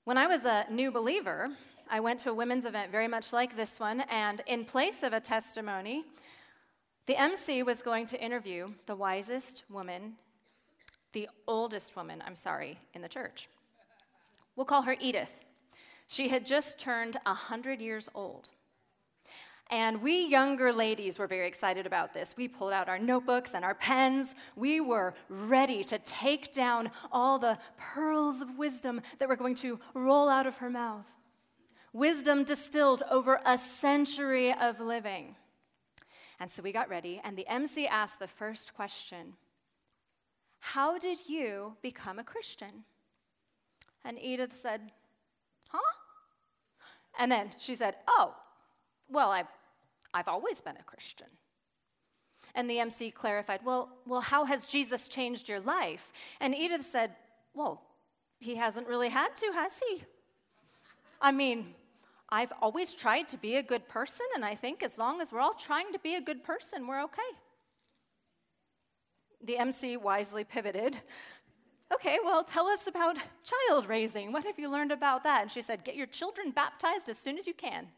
When I was a new believer, I went to a women's event very much like this one, and in place of a testimony, the MC was going to interview the wisest woman, the oldest woman, in the church. We'll call her Edith. She had just turned 100 years old. And we younger ladies were very excited about this. We pulled out our notebooks and our pens. We were ready to take down all the pearls of wisdom that were going to roll out of her mouth. Wisdom distilled over a century of living. And so we got ready, and the MC asked the first question: how did you become a Christian? And Edith said, huh? And then she said, oh, well, I've always been a Christian. And the MC clarified, well, how has Jesus changed your life? And Edith said, well, he hasn't really had to, has he? I mean, I've always tried to be a good person, and I think as long as we're all trying to be a good person, we're okay. The MC wisely pivoted. Okay, well, tell us about child raising. What have you learned about that? And she said, get your children baptized as soon as you can.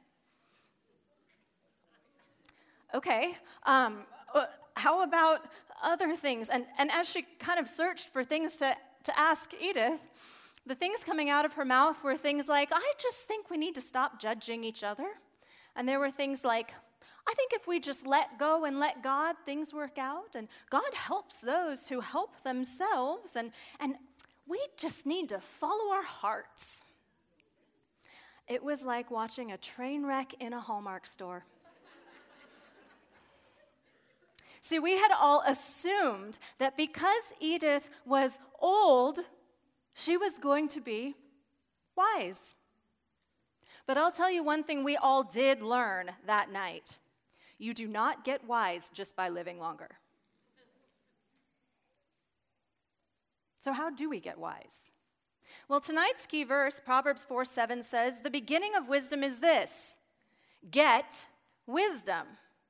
Okay, how about other things? And as she kind of searched for things to ask Edith, the things coming out of her mouth were things like, I just think we need to stop judging each other. And there were things like, I think if we just let go and let God, things work out. And God helps those who help themselves. And we just need to follow our hearts. It was like watching a train wreck in a Hallmark store. See, we had all assumed that because Edith was old, she was going to be wise. But I'll tell you one thing we all did learn that night. You do not get wise just by living longer. So how do we get wise? Well, tonight's key verse, Proverbs 4:7, says, the beginning of wisdom is this: get wisdom.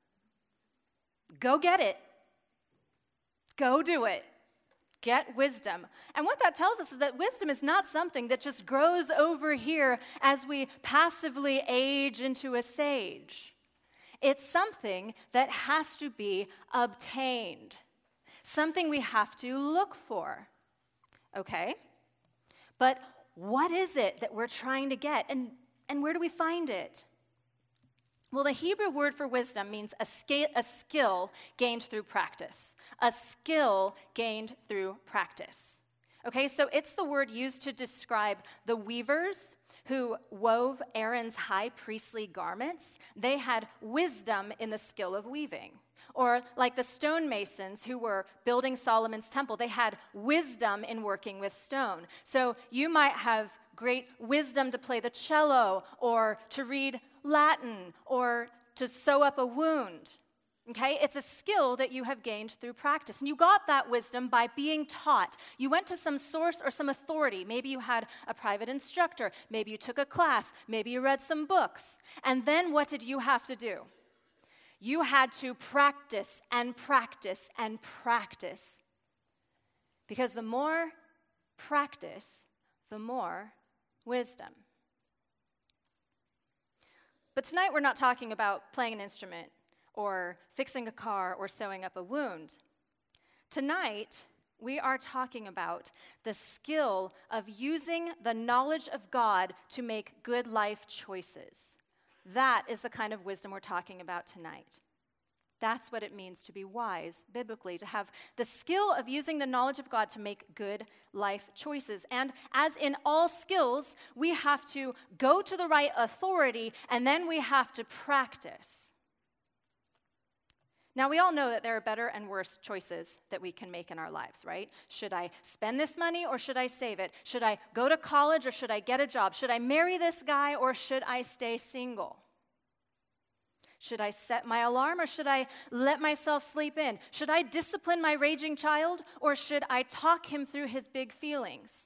Go get it. Go do it. Get wisdom. And what that tells us is that wisdom is not something that just grows over here as we passively age into a sage. It's something that has to be obtained, something we have to look for. Okay? But what is it that we're trying to get, and where do we find it? Well, the Hebrew word for wisdom means a skill gained through practice. A skill gained through practice. Okay, so it's the word used to describe the weavers who wove Aaron's high priestly garments. They had wisdom in the skill of weaving. Or like the stonemasons who were building Solomon's temple, they had wisdom in working with stone. So you might have great wisdom to play the cello, or to read Latin, or to sew up a wound. Okay? It's a skill that you have gained through practice. And you got that wisdom by being taught. You went to some source or some authority. Maybe you had a private instructor. Maybe you took a class. Maybe you read some books. And then what did you have to do? You had to practice and practice and practice. Because the more practice, the more wisdom. But tonight we're not talking about playing an instrument or fixing a car or sewing up a wound. Tonight we are talking about the skill of using the knowledge of God to make good life choices. That is the kind of wisdom we're talking about tonight. That's what it means to be wise biblically, to have the skill of using the knowledge of God to make good life choices. And as in all skills, we have to go to the right authority, and then we have to practice. Now, we all know that there are better and worse choices that we can make in our lives, right? Should I spend this money or should I save it? Should I go to college or should I get a job? Should I marry this guy or should I stay single? Should I set my alarm or should I let myself sleep in? Should I discipline my raging child or should I talk him through his big feelings?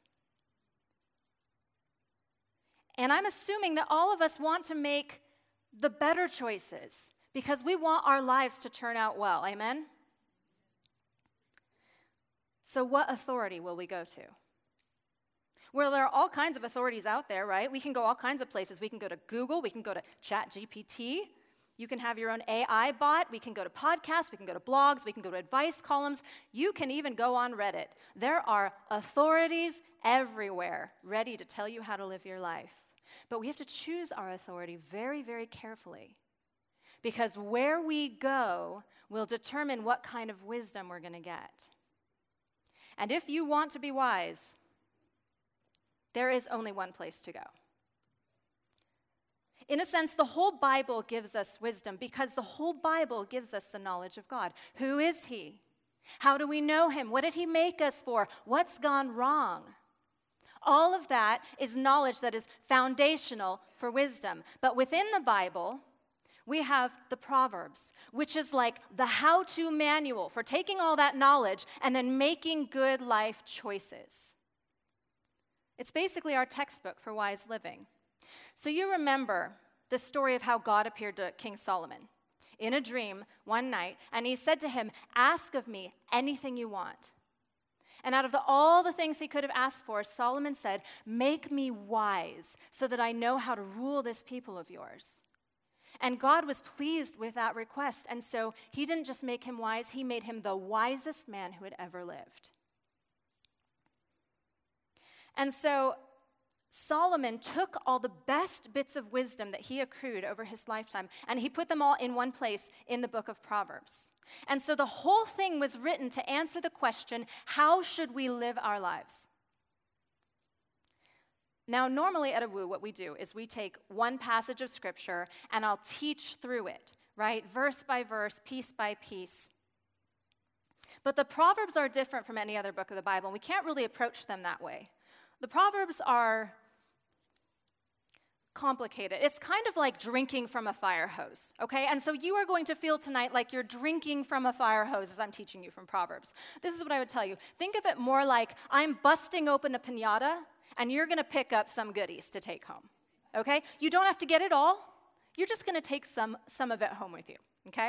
And I'm assuming that all of us want to make the better choices because we want our lives to turn out well. Amen? So what authority will we go to? Well, there are all kinds of authorities out there, right? We can go all kinds of places. We can go to Google. We can go to ChatGPT. You can have your own AI bot. We can go to podcasts. We can go to blogs. We can go to advice columns. You can even go on Reddit. There are authorities everywhere ready to tell you how to live your life. But we have to choose our authority very, very carefully, because where we go will determine what kind of wisdom we're going to get. And if you want to be wise, there is only one place to go. In a sense, the whole Bible gives us wisdom because the whole Bible gives us the knowledge of God. Who is He? How do we know Him? What did He make us for? What's gone wrong? All of that is knowledge that is foundational for wisdom. But within the Bible, we have the Proverbs, which is like the how-to manual for taking all that knowledge and then making good life choices. It's basically our textbook for wise living. So you remember the story of how God appeared to King Solomon in a dream one night, and He said to him, "Ask of me anything you want." And out of all the things he could have asked for, Solomon said, "Make me wise so that I know how to rule this people of yours." And God was pleased with that request, and so He didn't just make him wise, He made him the wisest man who had ever lived. And so Solomon took all the best bits of wisdom that he accrued over his lifetime, and he put them all in one place in the book of Proverbs. And so the whole thing was written to answer the question, how should we live our lives? Now, normally at AWU, what we do is we take one passage of Scripture, and I'll teach through it, right? Verse by verse, piece by piece. But the Proverbs are different from any other book of the Bible, and we can't really approach them that way. The Proverbs are complicated. It's kind of like drinking from a fire hose, okay? And so you are going to feel tonight like you're drinking from a fire hose as I'm teaching you from Proverbs. This is what I would tell you. Think of it more like I'm busting open a piñata, and you're going to pick up some goodies to take home, okay? You don't have to get it all. You're just going to take some of it home with you, okay?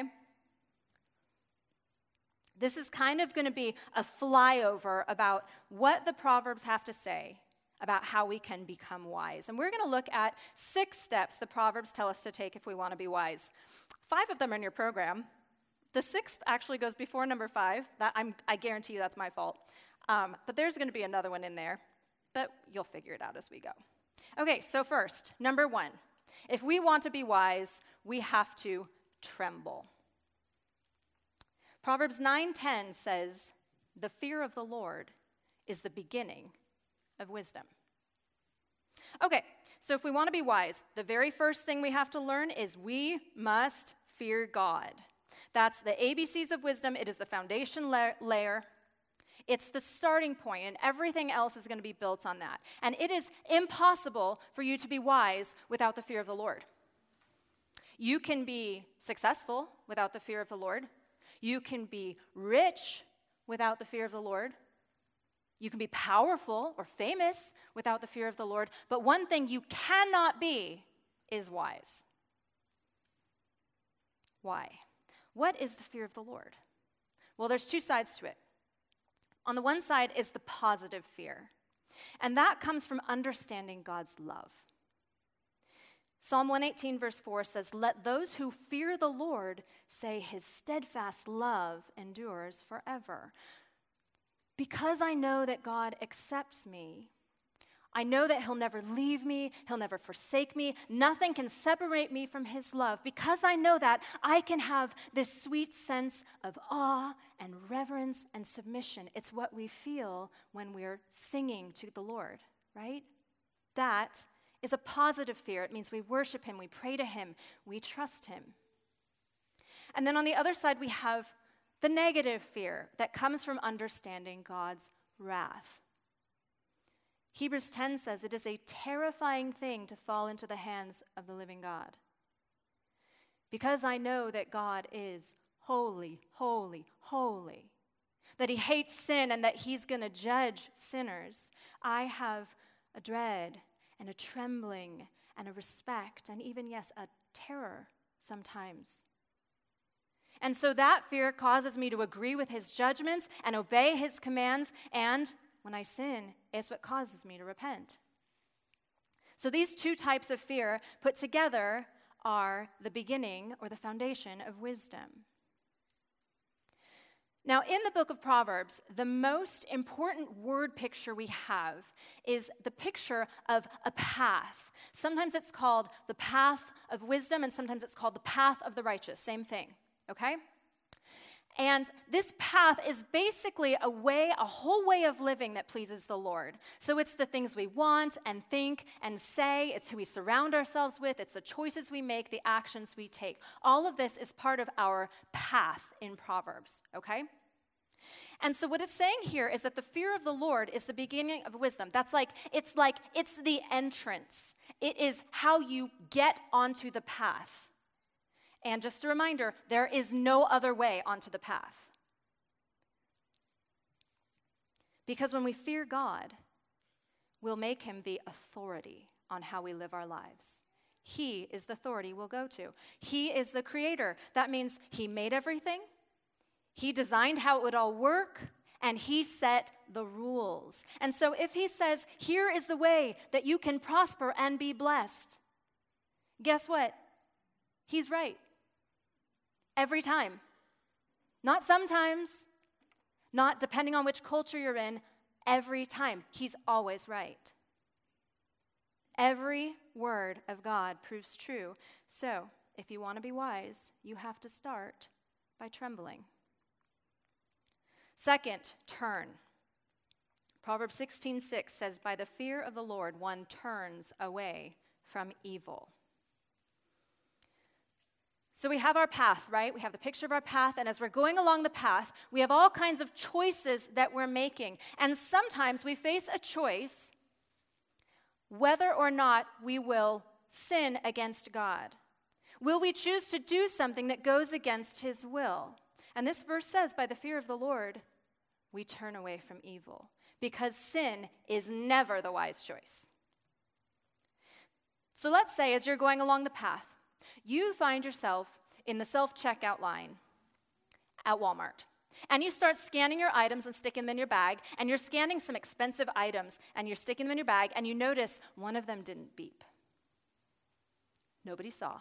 This is kind of going to be a flyover about what the Proverbs have to say about how we can become wise. And we're going to look at 6 steps the Proverbs tell us to take if we want to be wise. 5 of them are in your program. The 6th actually goes before number 5. I guarantee you that's my fault. But there's going to be another one in there. But you'll figure it out as we go. Okay, so first, number 1. If we want to be wise, we have to tremble. Proverbs 9:10 says, "The fear of the Lord is the beginning of wisdom." Okay, so if we want to be wise, the very first thing we have to learn is we must fear God. That's the ABCs of wisdom. It is the foundation layer. It's the starting point, and everything else is going to be built on that. And it is impossible for you to be wise without the fear of the Lord. You can be successful without the fear of the Lord. You can be rich without the fear of the Lord. You can be powerful or famous without the fear of the Lord. But one thing you cannot be is wise. Why? What is the fear of the Lord? Well, there's 2 sides to it. On the one side is the positive fear, and that comes from understanding God's love. Psalm 118, verse 4 says, "Let those who fear the Lord say His steadfast love endures forever." Because I know that God accepts me, I know that He'll never leave me, He'll never forsake me, nothing can separate me from His love. Because I know that, I can have this sweet sense of awe and reverence and submission. It's what we feel when we're singing to the Lord, right? That is a positive fear. It means we worship Him, we pray to Him, we trust Him. And then on the other side, we have the negative fear that comes from understanding God's wrath. Hebrews 10 says it is a terrifying thing to fall into the hands of the living God. Because I know that God is holy, holy, holy, that He hates sin and that He's going to judge sinners, I have a dread and a trembling and a respect and even, yes, a terror sometimes. And so that fear causes me to agree with His judgments and obey His commands and when I sin, it's what causes me to repent. So these two types of fear put together are the beginning or the foundation of wisdom. Now, in the book of Proverbs, the most important word picture we have is the picture of a path. Sometimes it's called the path of wisdom, and sometimes it's called the path of the righteous. Same thing, okay? And this path is basically a whole way of living that pleases the Lord. So it's the things we want and think and say. It's who we surround ourselves with. It's the choices we make, the actions we take. All of this is part of our path in Proverbs, okay? And so what it's saying here is that the fear of the Lord is the beginning of wisdom. It's the entrance. It is how you get onto the path. And just a reminder, there is no other way onto the path. Because when we fear God, we'll make him the authority on how we live our lives. He is the authority we'll go to. He is the creator. That means he made everything. He designed how it would all work, and he set the rules. And so if he says, here is the way that you can prosper and be blessed, guess what? He's right. Every time. Not sometimes, not depending on which culture you're in, every time. He's always right. Every word of God proves true. So, if you want to be wise, you have to start by trembling. Second, turn. Proverbs 16:6 says, by the fear of the Lord, one turns away from evil. So we have our path, right? We have the picture of our path, and as we're going along the path, we have all kinds of choices that we're making. And sometimes we face a choice whether or not we will sin against God. Will we choose to do something that goes against his will? And this verse says, by the fear of the Lord, we turn away from evil, because sin is never the wise choice. So let's say as you're going along the path, you find yourself in the self-checkout line at Walmart. And you start scanning your items and sticking them in your bag, and you're scanning some expensive items, and you're sticking them in your bag, and you notice one of them didn't beep. Nobody saw.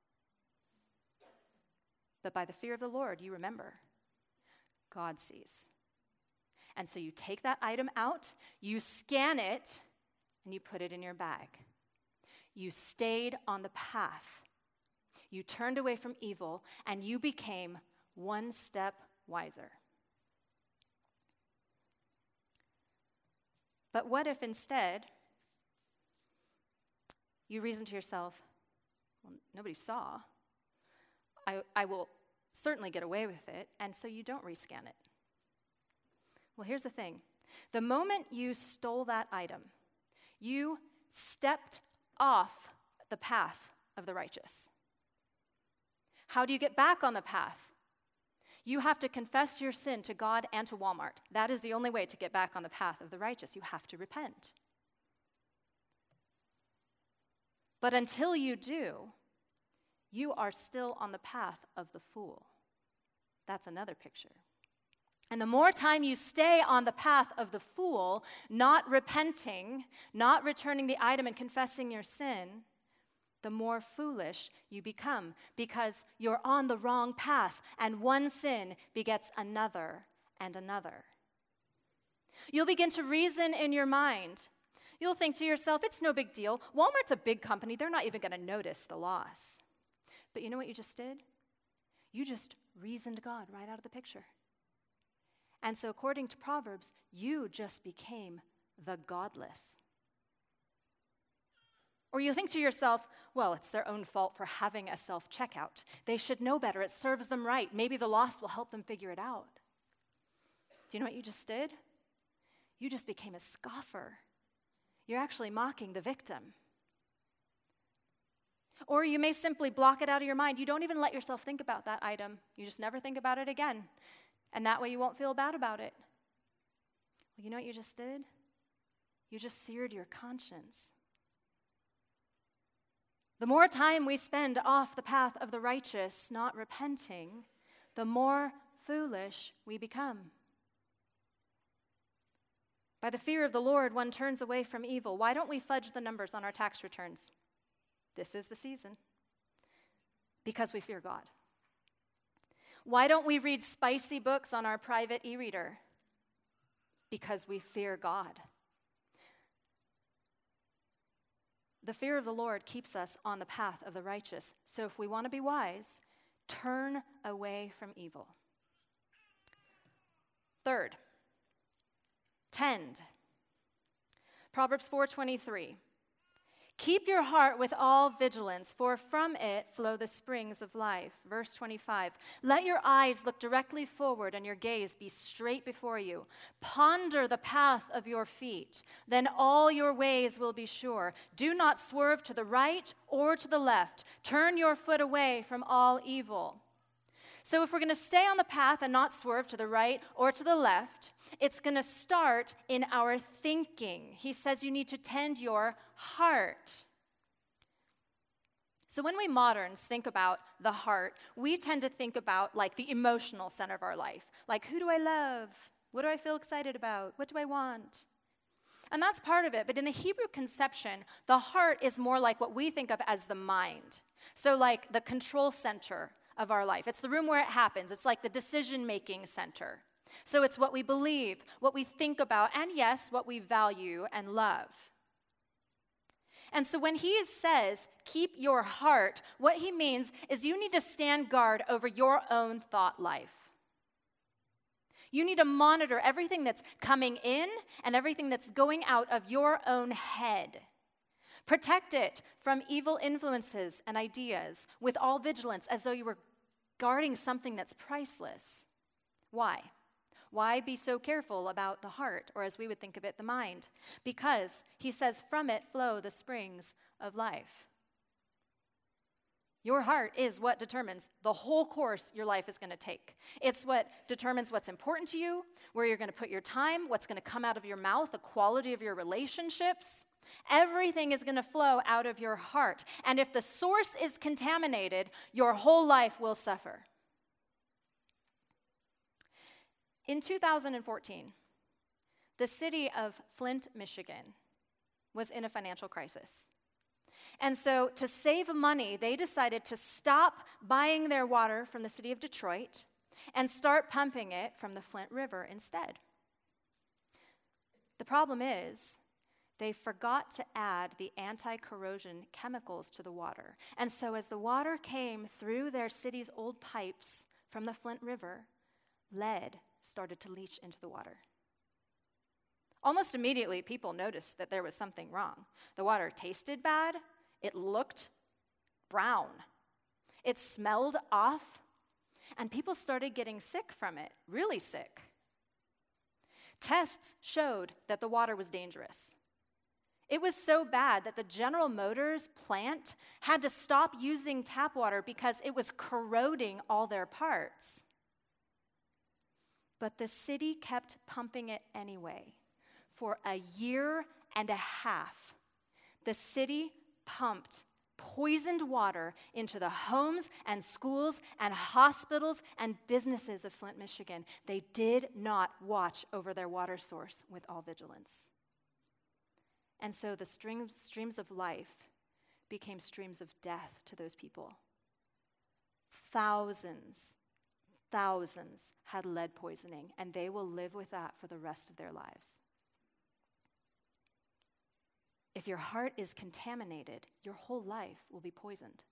But by the fear of the Lord, you remember, God sees. And so you take that item out, you scan it, and you put it in your bag. You stayed on the path. You turned away from evil, and you became one step wiser. But what if instead you reason to yourself, well, nobody saw. I will certainly get away with it, and so you don't rescan it. Well, here's the thing. The moment you stole that item, you stepped off the path of the righteous. How do you get back on the path? You have to confess your sin to God and to Walmart. That is the only way to get back on the path of the righteous. You have to repent. But until you do, you are still on the path of the fool. That's another picture. And the more time you stay on the path of the fool, not repenting, not returning the item and confessing your sin, the more foolish you become, because you're on the wrong path, and one sin begets another and another. You'll begin to reason in your mind. You'll think to yourself, it's no big deal. Walmart's a big company. They're not even going to notice the loss. But you know what you just did? You just reasoned God right out of the picture. And so according to Proverbs, you just became the godless. Or you think to yourself, well, it's their own fault for having a self-checkout. They should know better. It serves them right. Maybe the loss will help them figure it out. Do you know what you just did? You just became a scoffer. You're actually mocking the victim. Or you may simply block it out of your mind. You don't even let yourself think about that item. You just never think about it again. And that way you won't feel bad about it. Well, you know what you just did? You just seared your conscience. The more time we spend off the path of the righteous, not repenting, the more foolish we become. By the fear of the Lord, one turns away from evil. Why don't we fudge the numbers on our tax returns? This is the season. Because we fear God. Why don't we read spicy books on our private e-reader? Because we fear God. The fear of the Lord keeps us on the path of the righteous. So if we want to be wise, turn away from evil. Third, tend. Proverbs 4:23. Keep your heart with all vigilance, for from it flow the springs of life. Verse 25. Let your eyes look directly forward and your gaze be straight before you. Ponder the path of your feet, then all your ways will be sure. Do not swerve to the right or to the left. Turn your foot away from all evil. So if we're going to stay on the path and not swerve to the right or to the left, it's going to start in our thinking. He says you need to tend your heart. So when we moderns think about the heart, we tend to think about like the emotional center of our life. Like, who do I love? What do I feel excited about? What do I want? And that's part of it. But in the Hebrew conception, the heart is more like what we think of as the mind. So like the control center of our life. It's the room where it happens. It's like the decision-making center. So it's what we believe, what we think about, and yes, what we value and love. And so when he says, keep your heart, what he means is you need to stand guard over your own thought life. You need to monitor everything that's coming in and everything that's going out of your own head. Protect it from evil influences and ideas with all vigilance, as though you were guarding something that's priceless. Why? Why be so careful about the heart, or as we would think of it, the mind? Because he says, from it flow the springs of life. Your heart is what determines the whole course your life is going to take. It's what determines what's important to you, where you're going to put your time, what's going to come out of your mouth, the quality of your relationships. Everything is going to flow out of your heart. And if the source is contaminated, your whole life will suffer. In 2014, the city of Flint, Michigan, was in a financial crisis. And so to save money, they decided to stop buying their water from the city of Detroit and start pumping it from the Flint River instead. The problem is, they forgot to add the anti-corrosion chemicals to the water. And so as the water came through their city's old pipes from the Flint River, lead started to leach into the water. Almost immediately, people noticed that there was something wrong. The water tasted bad. It looked brown. It smelled off. And people started getting sick from it, really sick. Tests showed that the water was dangerous. It was so bad that the General Motors plant had to stop using tap water because it was corroding all their parts. But the city kept pumping it anyway. For a year and a half, the city pumped poisoned water into the homes and schools and hospitals and businesses of Flint, Michigan. They did not watch over their water source with all vigilance. And so the streams of life became streams of death to those people. Thousands had lead poisoning, and they will live with that for the rest of their lives. If your heart is contaminated, your whole life will be poisoned.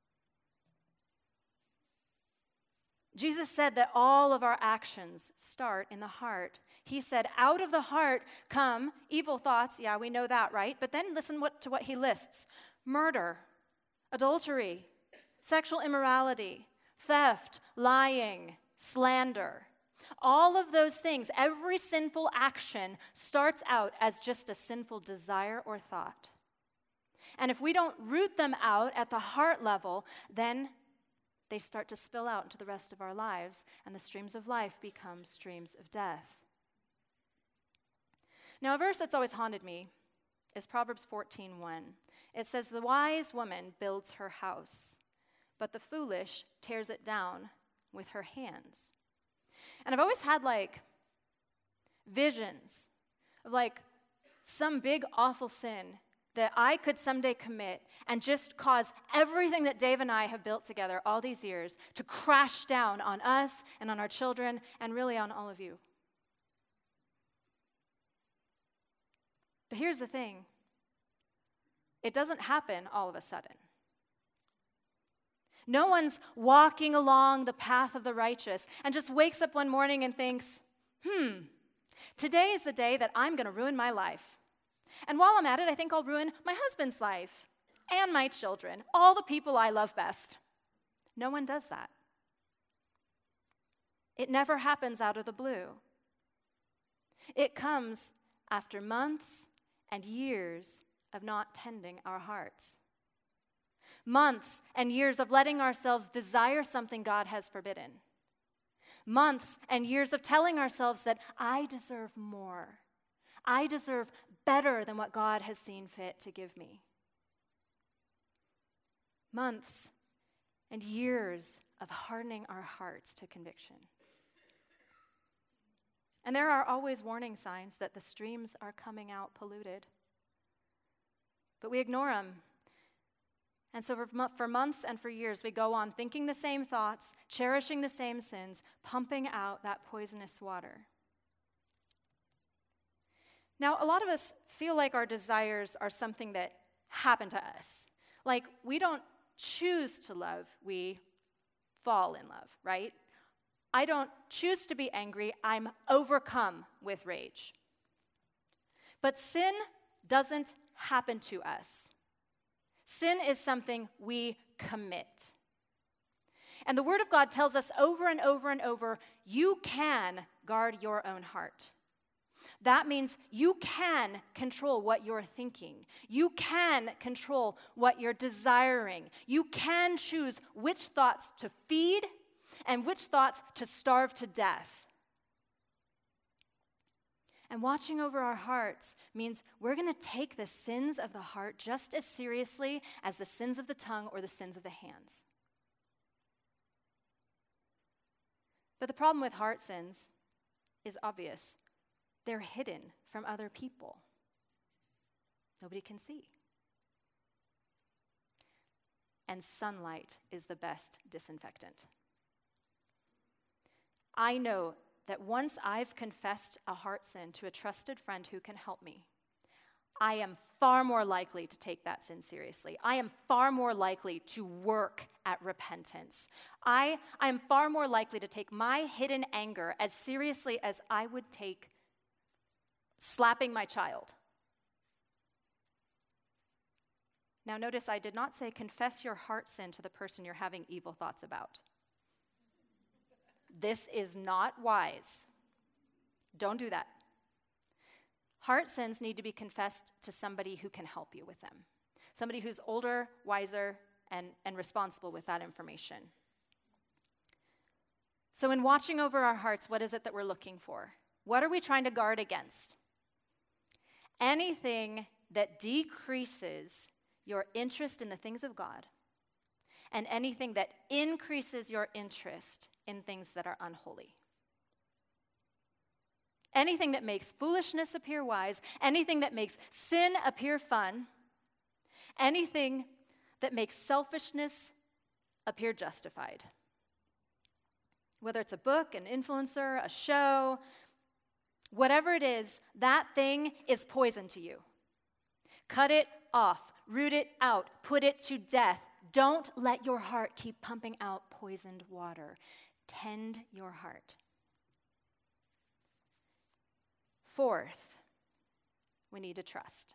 Jesus said that all of our actions start in the heart. He said, out of the heart come evil thoughts. Yeah, we know that, right? But then listen to what he lists. Murder, adultery, sexual immorality, theft, lying, slander. All of those things, every sinful action starts out as just a sinful desire or thought. And if we don't root them out at the heart level, then they start to spill out into the rest of our lives, and the streams of life become streams of death. Now, a verse that's always haunted me is Proverbs 14:1. It says, "The wise woman builds her house, but the foolish tears it down with her hands." And I've always had visions of like some big awful sin that I could someday commit and just cause everything that Dave and I have built together all these years to crash down on us and on our children and really on all of you. But here's the thing. It doesn't happen all of a sudden. No one's walking along the path of the righteous and just wakes up one morning and thinks, today is the day that I'm going to ruin my life. And while I'm at it, I think I'll ruin my husband's life and my children, all the people I love best. No one does that. It never happens out of the blue. It comes after months and years of not tending our hearts. Months and years of letting ourselves desire something God has forbidden. Months and years of telling ourselves that I deserve more. I deserve better than what God has seen fit to give me. Months and years of hardening our hearts to conviction. And there are always warning signs that the streams are coming out polluted. But we ignore them. And so for months and for years, we go on thinking the same thoughts, cherishing the same sins, pumping out that poisonous water. Now, a lot of us feel like our desires are something that happened to us. Like, we don't choose to love, we fall in love, right? I don't choose to be angry, I'm overcome with rage. But sin doesn't happen to us. Sin is something we commit. And the Word of God tells us over and over and over, you can guard your own heart. That means you can control what you're thinking. You can control what you're desiring. You can choose which thoughts to feed and which thoughts to starve to death. And watching over our hearts means we're going to take the sins of the heart just as seriously as the sins of the tongue or the sins of the hands. But the problem with heart sins is obvious. They're hidden from other people. Nobody can see. And sunlight is the best disinfectant. I know that once I've confessed a heart sin to a trusted friend who can help me, I am far more likely to take that sin seriously. I am far more likely to work at repentance. I am far more likely to take my hidden anger as seriously as I would take slapping my child. Now notice I did not say confess your heart sin to the person you're having evil thoughts about. This is not wise. Don't do that. Heart sins need to be confessed to somebody who can help you with them. Somebody who's older, wiser, and responsible with that information. So in watching over our hearts, what is it that we're looking for? What are we trying to guard against? Anything that decreases your interest in the things of God, and anything that increases your interest in things that are unholy. Anything that makes foolishness appear wise, anything that makes sin appear fun, anything that makes selfishness appear justified. Whether it's a book, an influencer, a show, whatever it is, that thing is poison to you. Cut it off, root it out, put it to death. Don't let your heart keep pumping out poisoned water. Tend your heart. Fourth, we need to trust.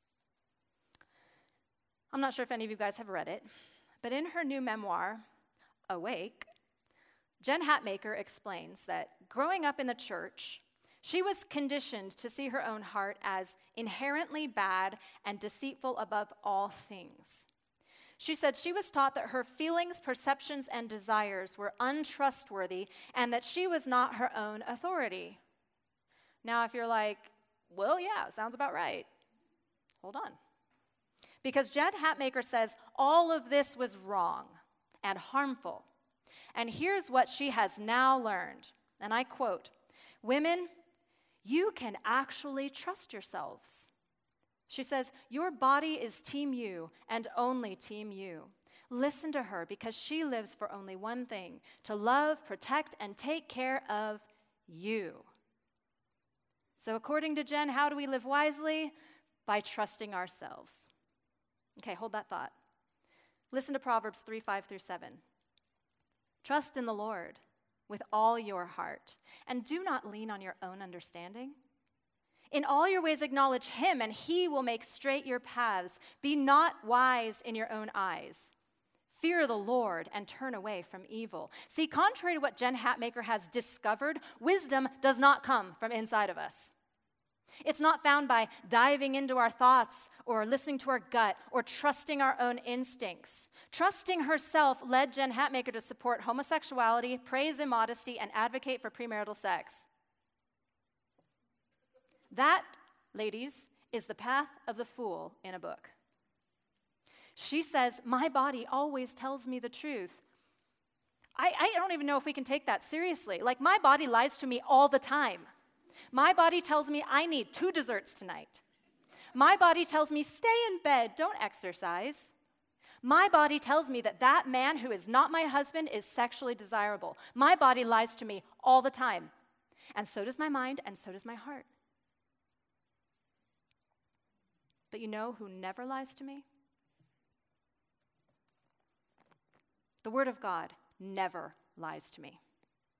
I'm not sure if any of you guys have read it, but in her new memoir, Awake, Jen Hatmaker explains that growing up in the church, she was conditioned to see her own heart as inherently bad and deceitful above all things. She said she was taught that her feelings, perceptions, and desires were untrustworthy and that she was not her own authority. Now, if you're like, well, yeah, sounds about right, hold on. Because Jen Hatmaker says all of this was wrong and harmful. And here's what she has now learned, and I quote, "Women, you can actually trust yourselves. She says, your body is Team You and only Team You. Listen to her because she lives for only one thing, to love, protect, and take care of you. So according to Jen, how do we live wisely? By trusting ourselves. Okay, hold that thought. Listen to Proverbs 3:5-7. Trust in the Lord with all your heart, and do not lean on your own understanding. In all your ways acknowledge him, and he will make straight your paths. Be not wise in your own eyes. Fear the Lord and turn away from evil. See, contrary to what Jen Hatmaker has discovered, wisdom does not come from inside of us. It's not found by diving into our thoughts or listening to our gut or trusting our own instincts. Trusting herself led Jen Hatmaker to support homosexuality, praise immodesty, and advocate for premarital sex. That, ladies, is the path of the fool in a book. She says, my body always tells me the truth. I don't even know if we can take that seriously. Like, my body lies to me all the time. My body tells me I need 2 desserts tonight. My body tells me stay in bed, don't exercise. My body tells me that that man who is not my husband is sexually desirable. My body lies to me all the time. And so does my mind, and so does my heart. But you know who never lies to me? The Word of God never lies to me.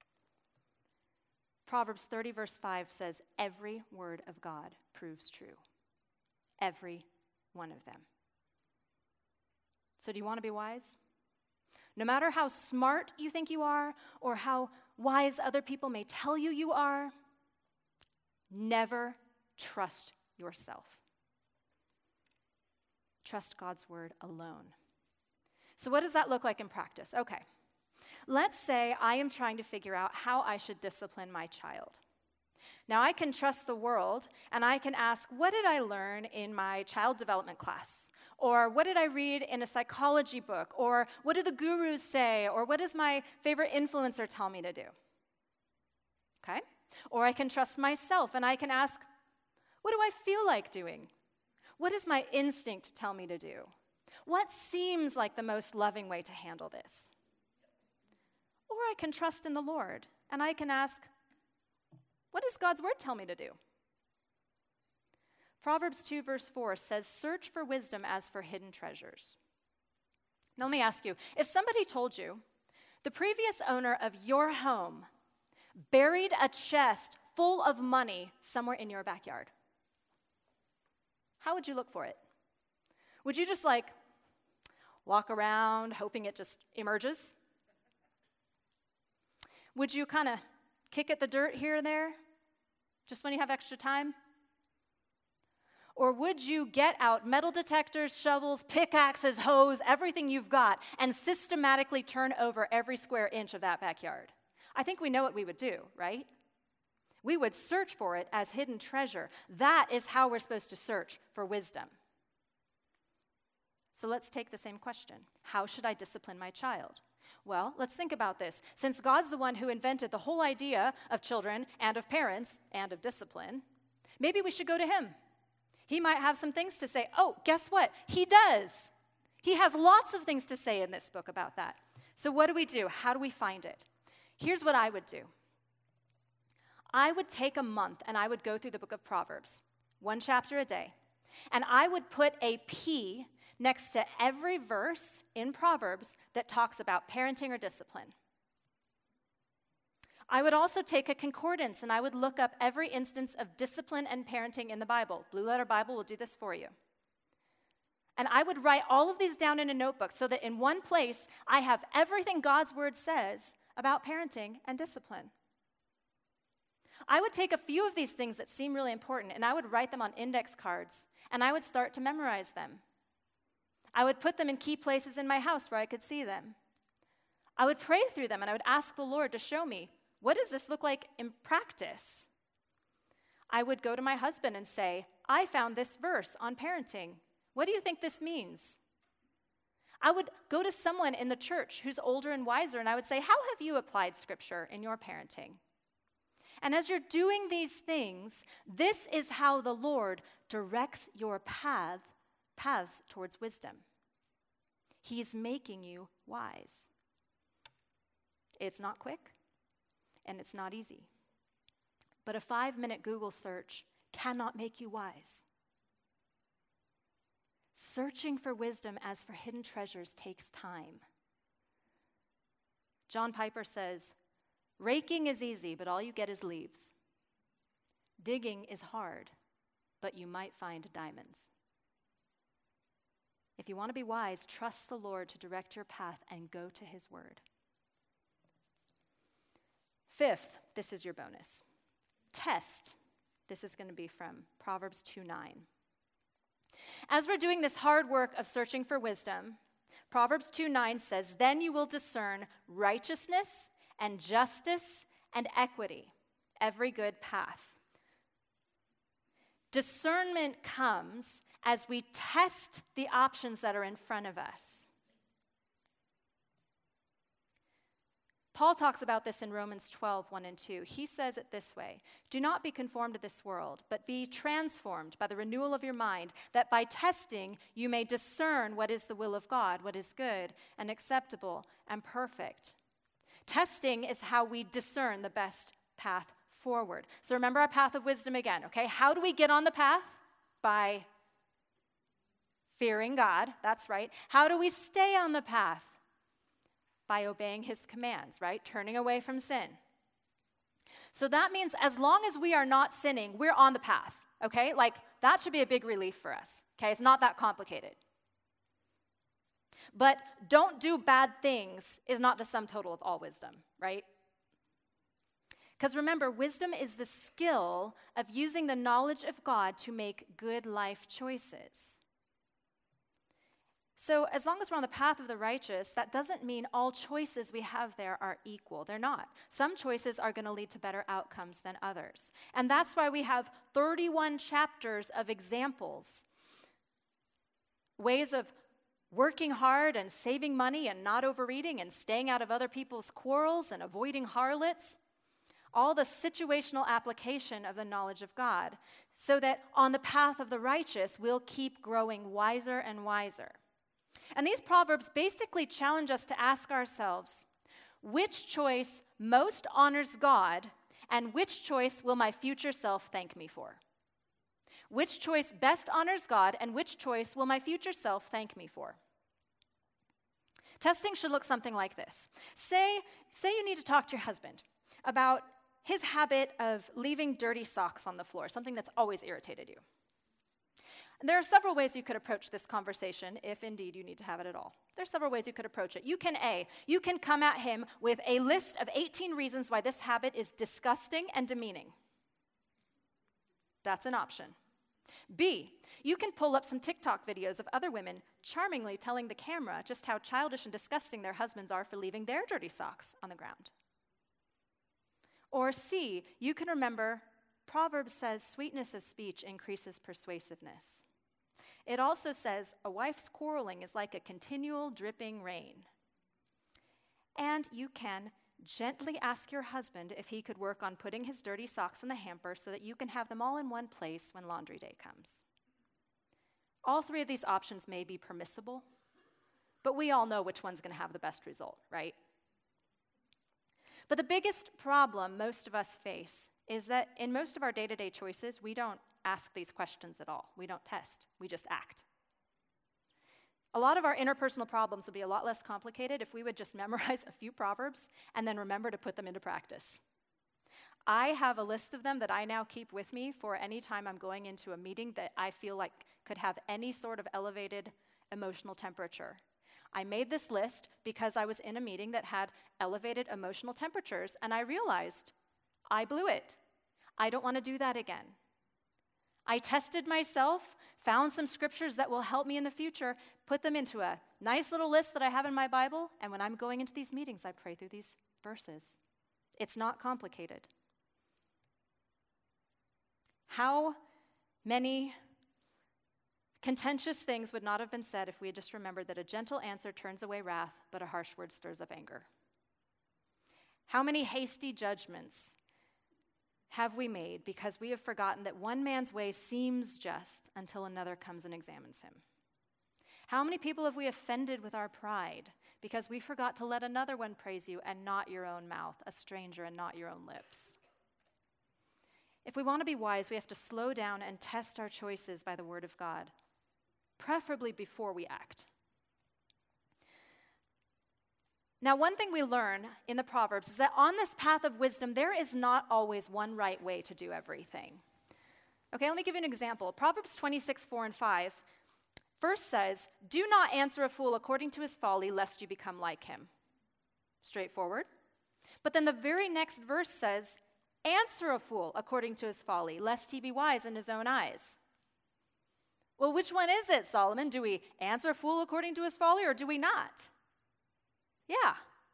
Proverbs 30, verse 5 says, every word of God proves true. Every one of them. So do you want to be wise? No matter how smart you think you are, or how wise other people may tell you you are, never trust yourself. Trust God's word alone. So what does that look like in practice? Okay. Let's say I am trying to figure out how I should discipline my child. Now, I can trust the world, and I can ask, what did I learn in my child development class? Or what did I read in a psychology book? Or what do the gurus say? Or what does my favorite influencer tell me to do? Okay? Or I can trust myself, and I can ask, what do I feel like doing? What does my instinct tell me to do? What seems like the most loving way to handle this? Or I can trust in the Lord, and I can ask, what does God's word tell me to do? Proverbs 2, verse 4 says, search for wisdom as for hidden treasures. Now let me ask you, if somebody told you the previous owner of your home buried a chest full of money somewhere in your backyard, how would you look for it? Would you just walk around hoping it just emerges? Would you kind of kick at the dirt here and there, just when you have extra time? Or would you get out metal detectors, shovels, pickaxes, hoes, everything you've got, and systematically turn over every square inch of that backyard? I think we know what we would do, right? We would search for it as hidden treasure. That is how we're supposed to search for wisdom. So let's take the same question. How should I discipline my child? Well, let's think about this. Since God's the one who invented the whole idea of children and of parents and of discipline, maybe we should go to him. He might have some things to say. Oh, guess what? He does. He has lots of things to say in this book about that. So what do? How do we find it? Here's what I would do. I would take a month and I would go through the book of Proverbs, 1 chapter a day, and I would put a P next to every verse in Proverbs that talks about parenting or discipline. I would also take a concordance and I would look up every instance of discipline and parenting in the Bible. Blue Letter Bible will do this for you. And I would write all of these down in a notebook so that in one place I have everything God's word says about parenting and discipline. I would take a few of these things that seem really important and I would write them on index cards and I would start to memorize them. I would put them in key places in my house where I could see them. I would pray through them and I would ask the Lord to show me, what does this look like in practice? I would go to my husband and say, I found this verse on parenting. What do you think this means? I would go to someone in the church who's older and wiser and I would say, how have you applied scripture in your parenting? And as you're doing these things, this is how the Lord directs your paths towards wisdom. He's making you wise. It's not quick, and it's not easy. But a 5-minute Google search cannot make you wise. Searching for wisdom as for hidden treasures takes time. John Piper says, "Raking is easy, but all you get is leaves. Digging is hard, but you might find diamonds." If you want to be wise, trust the Lord to direct your path and go to his word. Fifth, this is your bonus. Test. This is going to be from Proverbs 2:9. As we're doing this hard work of searching for wisdom, Proverbs 2:9 says, "Then you will discern righteousness and justice and equity, every good path." Discernment comes as we test the options that are in front of us. Paul talks about this in Romans 12:1 and 2. He says it this way, "Do not be conformed to this world, but be transformed by the renewal of your mind, that by testing you may discern what is the will of God, what is good and acceptable and perfect." Testing is how we discern the best path forward. So remember our path of wisdom again, okay? How do we get on the path? By fearing God, that's right. How do we stay on the path? By obeying his commands, right? Turning away from sin. So that means as long as we are not sinning, we're on the path, okay? Like, that should be a big relief for us, okay? It's not that complicated. But don't do bad things is not the sum total of all wisdom, right? Because remember, wisdom is the skill of using the knowledge of God to make good life choices. So as long as we're on the path of the righteous, that doesn't mean all choices we have there are equal. They're not. Some choices are going to lead to better outcomes than others. And that's why we have 31 chapters of examples, ways of working hard and saving money and not overeating and staying out of other people's quarrels and avoiding harlots, all the situational application of the knowledge of God, so that on the path of the righteous, we'll keep growing wiser and wiser. And these proverbs basically challenge us to ask ourselves, which choice most honors God, and which choice will my future self thank me for? Which choice best honors God, and which choice will my future self thank me for? Testing should look something like this. Say you need to talk to your husband about his habit of leaving dirty socks on the floor, something that's always irritated you. There are several ways you could approach this conversation, if indeed you need to have it at all. There are several ways you could approach it. You can come at him with a list of 18 reasons why this habit is disgusting and demeaning. That's an option. B, you can pull up some TikTok videos of other women charmingly telling the camera just how childish and disgusting their husbands are for leaving their dirty socks on the ground. Or C, you can remember Proverbs says sweetness of speech increases persuasiveness. It also says a wife's quarreling is like a continual dripping rain. And you can gently ask your husband if he could work on putting his dirty socks in the hamper so that you can have them all in one place when laundry day comes. All three of these options may be permissible, but we all know which one's going to have the best result, right? But the biggest problem most of us face is that in most of our day-to-day choices, we don't ask these questions at all. We don't test. We just act. A lot of our interpersonal problems would be a lot less complicated if we would just memorize a few proverbs and then remember to put them into practice. I have a list of them that I now keep with me for any time I'm going into a meeting that I feel like could have any sort of elevated emotional temperature. I made this list because I was in a meeting that had elevated emotional temperatures, and I realized I blew it. I don't want to do that again. I tested myself, found some scriptures that will help me in the future, put them into a nice little list that I have in my Bible, and when I'm going into these meetings, I pray through these verses. It's not complicated. How many contentious things would not have been said if we had just remembered that a gentle answer turns away wrath, but a harsh word stirs up anger? How many hasty judgments have we made because we have forgotten that one man's way seems just until another comes and examines him? How many people have we offended with our pride because we forgot to let another one praise you and not your own mouth, a stranger and not your own lips? If we want to be wise, we have to slow down and test our choices by the word of God, preferably before we act. Now, one thing we learn in the Proverbs is that on this path of wisdom, there is not always one right way to do everything. Okay, let me give you an example. Proverbs 26:4-5 first says, "Do not answer a fool according to his folly, lest you become like him." Straightforward. But then the very next verse says, "Answer a fool according to his folly, lest he be wise in his own eyes." Well, which one is it, Solomon? Do we answer a fool according to his folly, or do we not? Yeah.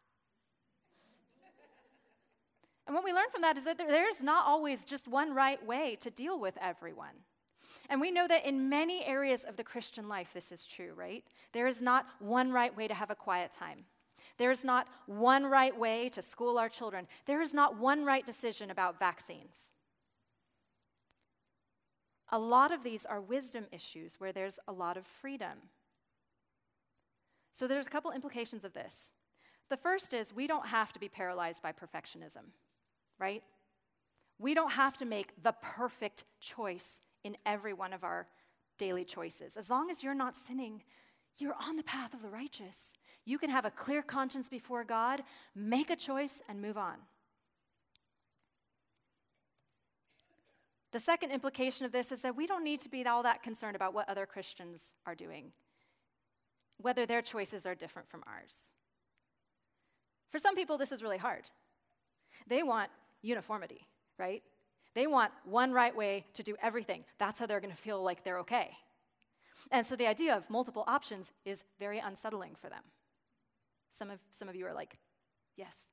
And what we learn from that is that there's not always just one right way to deal with everyone. And we know that in many areas of the Christian life, this is true, right? There is not one right way to have a quiet time. There is not one right way to school our children. There is not one right decision about vaccines. A lot of these are wisdom issues where there's a lot of freedom. So there's a couple implications of this. The first is we don't have to be paralyzed by perfectionism, right? We don't have to make the perfect choice in every one of our daily choices. As long as you're not sinning, you're on the path of the righteous. You can have a clear conscience before God, make a choice, and move on. The second implication of this is that we don't need to be all that concerned about what other Christians are doing, whether their choices are different from ours. For some people, this is really hard. They want uniformity, right? They want one right way to do everything. That's how they're going to feel like they're okay. And so the idea of multiple options is very unsettling for them. Some of you are like, yes.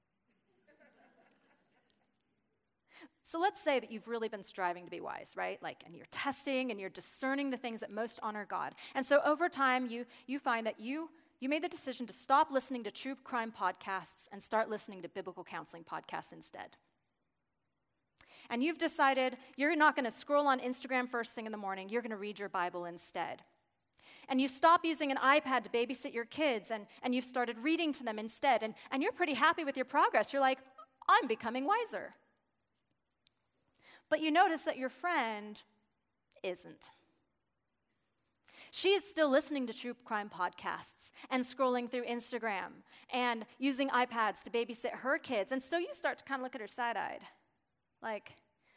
So let's say that you've really been striving to be wise, right? And you're testing and you're discerning the things that most honor God. And so over time, you find that you made the decision to stop listening to true crime podcasts and start listening to biblical counseling podcasts instead. And you've decided you're not going to scroll on Instagram first thing in the morning. You're going to read your Bible instead. And you stop using an iPad to babysit your kids, and you've started reading to them instead. And you're pretty happy with your progress. You're like, I'm becoming wiser. But you notice that your friend isn't. She is still listening to true crime podcasts and scrolling through Instagram and using iPads to babysit her kids. And so you start to kind of look at her side-eyed. Like,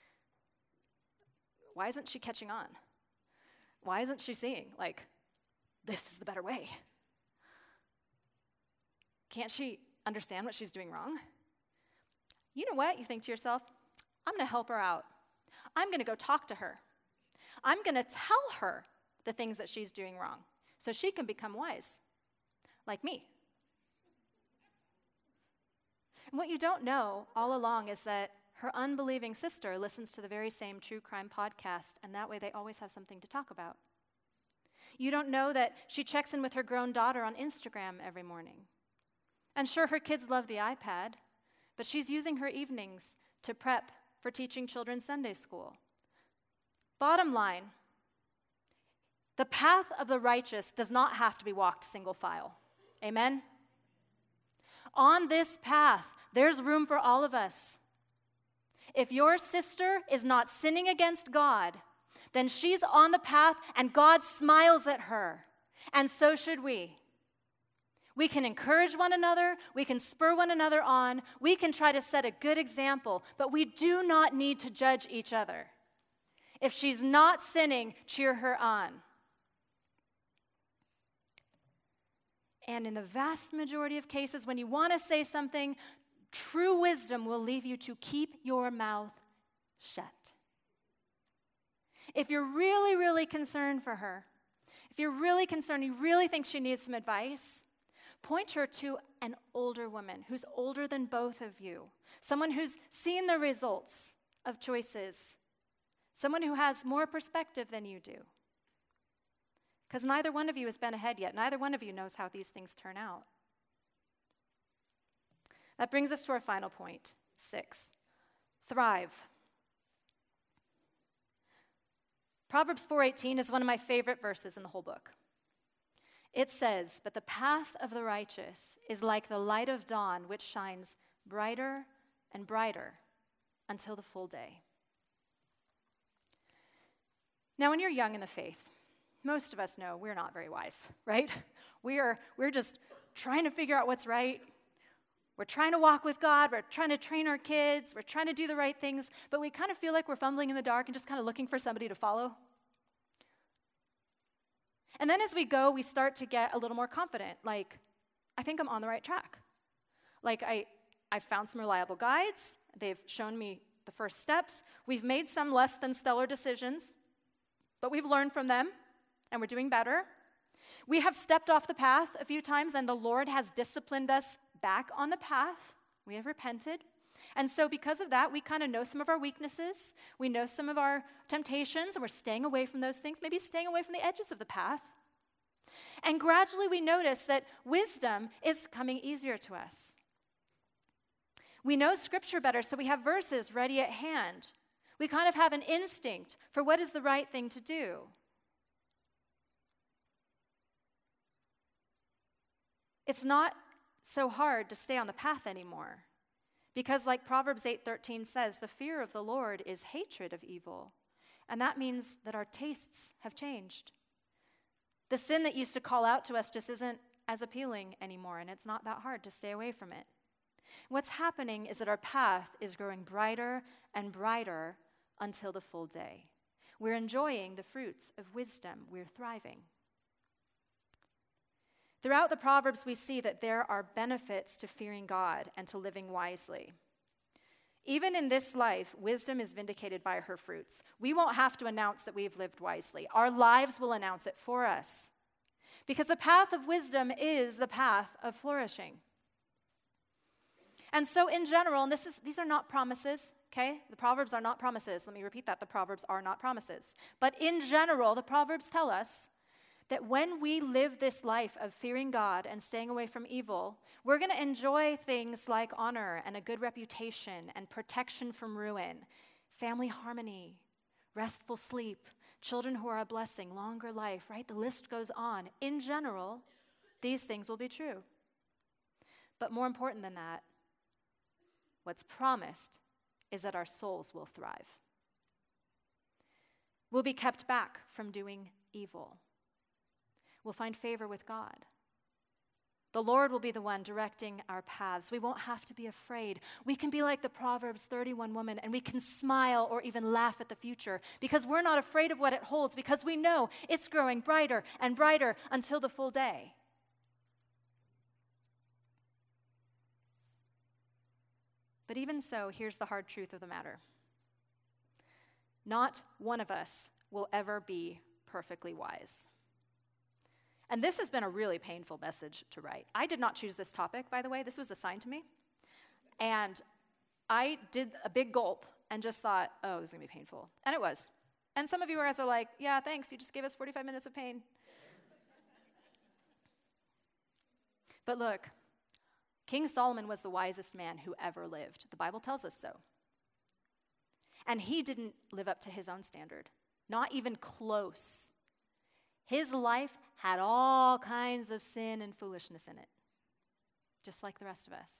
why isn't she catching on? Why isn't she seeing, this is the better way? Can't she understand what she's doing wrong? You know what? You think to yourself, I'm going to help her out. I'm going to go talk to her. I'm going to tell her the things that she's doing wrong so she can become wise, like me. And what you don't know all along is that her unbelieving sister listens to the very same true crime podcast, and that way they always have something to talk about. You don't know that she checks in with her grown daughter on Instagram every morning. And sure, her kids love the iPad, but she's using her evenings to prep for teaching children Sunday school. Bottom line, the path of the righteous does not have to be walked single file. Amen? On this path, there's room for all of us. If your sister is not sinning against God, then she's on the path and God smiles at her. And so should we. We can encourage one another. We can spur one another on. We can try to set a good example, but we do not need to judge each other. If she's not sinning, cheer her on. And in the vast majority of cases, when you want to say something, true wisdom will leave you to keep your mouth shut. If you're really, really concerned for her, if you're really concerned, you really think she needs some advice, point her to an older woman who's older than both of you, someone who's seen the results of choices, someone who has more perspective than you do. Because neither one of you has been ahead yet. Neither one of you knows how these things turn out. That brings us to our final point, 6. Thrive. Proverbs 4:18 is one of my favorite verses in the whole book. It says, "But the path of the righteous is like the light of dawn, which shines brighter and brighter until the full day." Now, when you're young in the faith, most of us know we're not very wise, right? We're just trying to figure out what's right. We're trying to walk with God. We're trying to train our kids. We're trying to do the right things, but we kind of feel like we're fumbling in the dark and just kind of looking for somebody to follow. And then as we go, we start to get a little more confident. Like, I think I'm on the right track. Like, I found some reliable guides. They've shown me the first steps. We've made some less than stellar decisions, but we've learned from them, and we're doing better. We have stepped off the path a few times, and the Lord has disciplined us back on the path. We have repented. And so because of that, we kind of know some of our weaknesses. We know some of our temptations, and we're staying away from those things, maybe staying away from the edges of the path. And gradually we notice that wisdom is coming easier to us. We know Scripture better, so we have verses ready at hand. We kind of have an instinct for what is the right thing to do. It's not so hard to stay on the path anymore. Because like Proverbs 8:13 says, the fear of the Lord is hatred of evil. And that means that our tastes have changed. The sin that used to call out to us just isn't as appealing anymore, and it's not that hard to stay away from it. What's happening is that our path is growing brighter and brighter until the full day. We're enjoying the fruits of wisdom. We're thriving. Throughout the Proverbs, we see that there are benefits to fearing God and to living wisely. Even in this life, wisdom is vindicated by her fruits. We won't have to announce that we've lived wisely. Our lives will announce it for us. Because the path of wisdom is the path of flourishing. And so in general, and these are not promises, okay? The Proverbs are not promises. Let me repeat that. The Proverbs are not promises. But in general, the Proverbs tell us that when we live this life of fearing God and staying away from evil, we're going to enjoy things like honor and a good reputation and protection from ruin, family harmony, restful sleep, children who are a blessing, longer life, right? The list goes on. In general, these things will be true. But more important than that, what's promised is that our souls will thrive. We'll be kept back from doing evil. We'll find favor with God. The Lord will be the one directing our paths. We won't have to be afraid. We can be like the Proverbs 31 woman, and we can smile or even laugh at the future because we're not afraid of what it holds, because we know it's growing brighter and brighter until the full day. But even so, here's the hard truth of the matter. Not one of us will ever be perfectly wise. And this has been a really painful message to write. I did not choose this topic, by the way. This was assigned to me. And I did a big gulp and just thought, oh, this is going to be painful. And it was. And some of you guys are like, yeah, thanks. You just gave us 45 minutes of pain. But look, King Solomon was the wisest man who ever lived. The Bible tells us so. And he didn't live up to his own standard, not even close. His life had all kinds of sin and foolishness in it, just like the rest of us.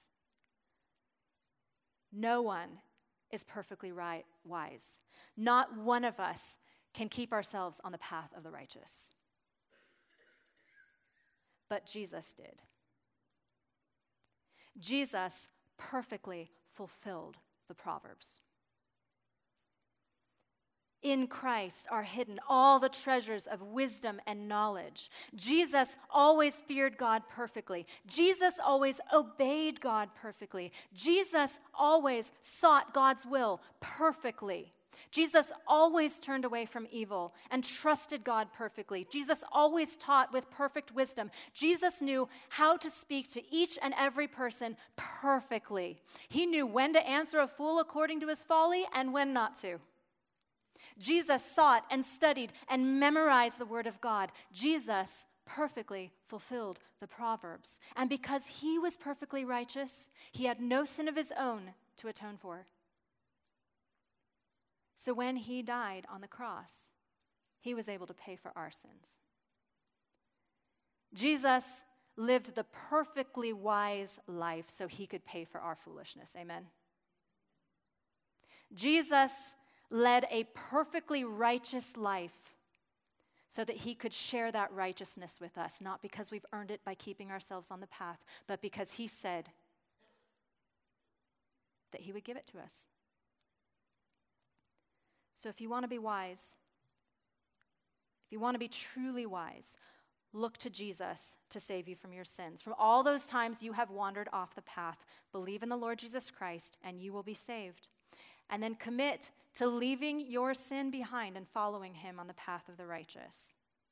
No one is perfectly wise. Not one of us can keep ourselves on the path of the righteous. But Jesus did. Jesus perfectly fulfilled the Proverbs. In Christ are hidden all the treasures of wisdom and knowledge. Jesus always feared God perfectly. Jesus always obeyed God perfectly. Jesus always sought God's will perfectly. Jesus always turned away from evil and trusted God perfectly. Jesus always taught with perfect wisdom. Jesus knew how to speak to each and every person perfectly. He knew when to answer a fool according to his folly and when not to. Jesus sought and studied and memorized the Word of God. Jesus perfectly fulfilled the Proverbs. And because he was perfectly righteous, he had no sin of his own to atone for. So when he died on the cross, he was able to pay for our sins. Jesus lived the perfectly wise life so he could pay for our foolishness. Amen. Jesus led a perfectly righteous life so that he could share that righteousness with us, not because we've earned it by keeping ourselves on the path, but because he said that he would give it to us. So if you want to be wise, if you want to be truly wise, look to Jesus to save you from your sins. From all those times you have wandered off the path, believe in the Lord Jesus Christ and you will be saved. And then commit to leaving your sin behind and following him on the path of the righteous.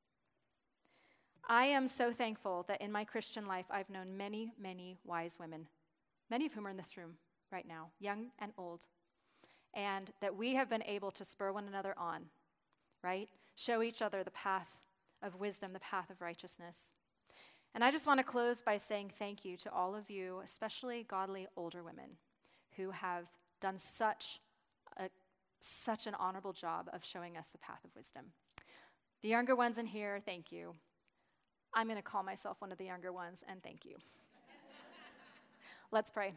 I am so thankful that in my Christian life I've known many, many wise women, many of whom are in this room right now, young and old, and that we have been able to spur one another on, right? Show each other the path of wisdom, the path of righteousness. And I just want to close by saying thank you to all of you, especially godly older women, who have done such an honorable job of showing us the path of wisdom. The younger ones in here, thank you. I'm going to call myself one of the younger ones, and thank you. Let's pray.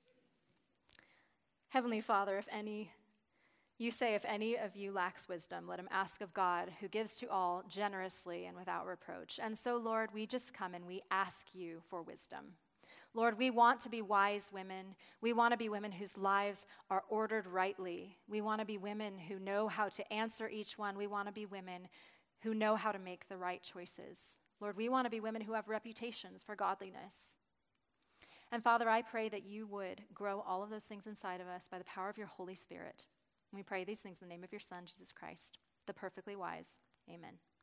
Heavenly Father, if any of you lacks wisdom, let him ask of God, who gives to all generously and without reproach. And so, Lord, we just come and we ask you for wisdom. Lord, we want to be wise women. We want to be women whose lives are ordered rightly. We want to be women who know how to answer each one. We want to be women who know how to make the right choices. Lord, we want to be women who have reputations for godliness. And Father, I pray that you would grow all of those things inside of us by the power of your Holy Spirit. And we pray these things in the name of your Son, Jesus Christ, the perfectly wise. Amen.